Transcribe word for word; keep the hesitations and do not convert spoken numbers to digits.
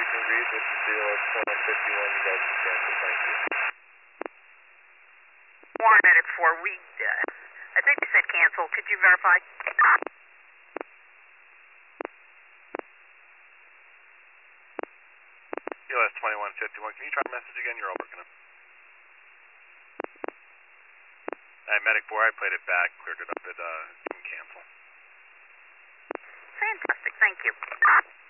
can read. This is C L S twenty-one fifty-one. You guys can cancel. Thank you. One minute four. We, uh, I think you said cancel. Could you verify? C L S twenty-one fifty-one. Can you try the message again? You're all working up. Hey, Medic four, I played it back, cleared it up. It uh, can cancel. Fantastic. Thank you.